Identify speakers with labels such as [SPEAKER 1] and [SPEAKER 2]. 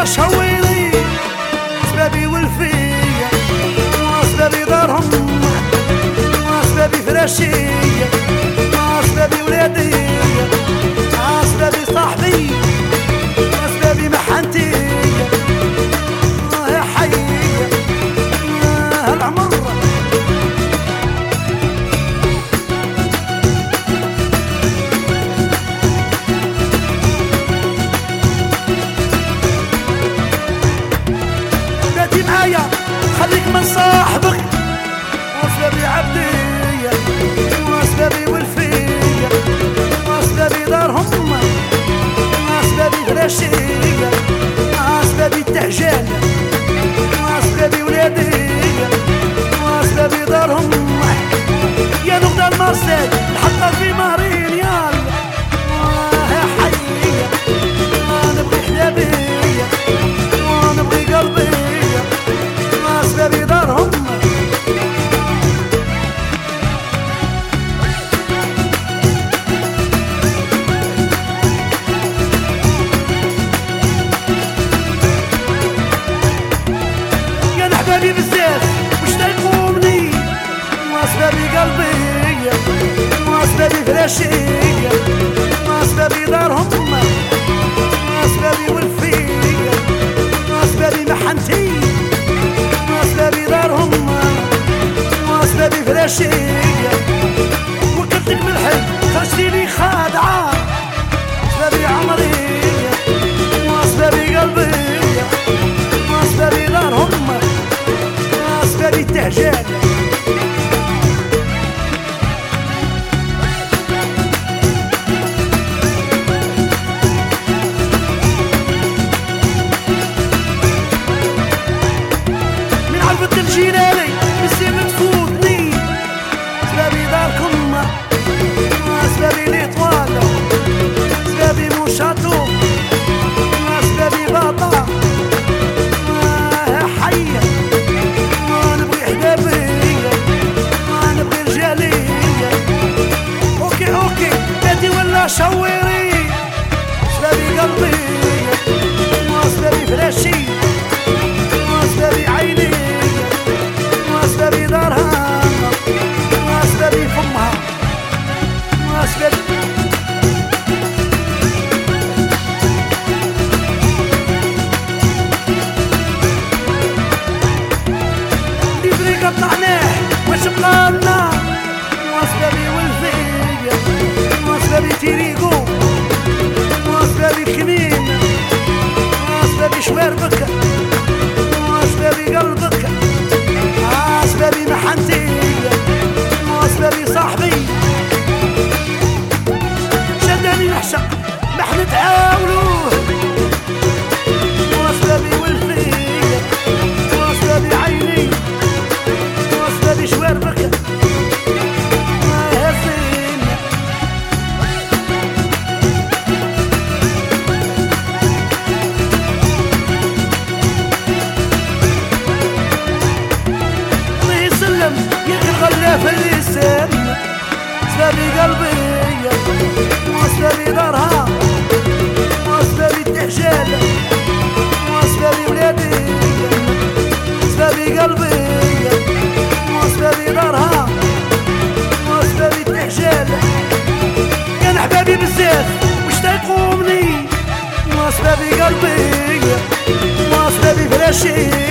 [SPEAKER 1] ولا شويلي سبابي والفية وسبابي دارهم وسبابي فراشية وسبابي ولادي وسبابي صاحبي وسبابي محنتي يا حية هالعمر باتي معايا خليك من صاحبك وسبابي عبدية وسبابي والفية وسبابي دارهم وسبابي فراشية وسبابي التهجان وسبابي ولادي وسبابي دارهم يا نقطة المرسل نحطها في مهرين يالا يا حية نبغي حلابي ونبغي قلبي وسبابي دارهم حبابي بزاف واشتاقوا مني واسبابي قلبي واسبابي فراشية واسبابي دارهم واسبابي والفية واسبابي محنتي واسبابي دارهم واسبابي فراشية وكلتك بالحب خرجتي لي خادعة اسبابي عمري واسبابي قلبي واسبابي دارهم واسبابي التهجان من عرفة الجيراني بالسيف تفوتني اسبابي داركم واسبابي ليطوال اسبابي موشاتو واسبابي باطا حية ونبغي حبابي ونبغي رجالي اوكي باتي ولا شويري سبابي قلبي وسبابي فراشي وسبابي عيني وسبابي دارها وسبابي فمها وسبابي قطعناه واش بقالنا واسبابي والفية واسبابي تيريقو واسبابي كمين واسبابي شواربك واسبابي قلبك واسبابي محنتي واسبابي صاحبي شداني نحشق نحن نتعاونوه واسبابي والفية واسبابي عيني واسبابي شواربك يا زين الله يسلم يا اخي الغلاف اللسان سبابي قلبي واسبابي دارها واسبابي التهجان واسبابي ولادي سبابي قلبي واسبابي دارها واسبابي التهجان كان حبابي بزاف واشتاقوا مني واسبابي قلبي واسبابي فراشي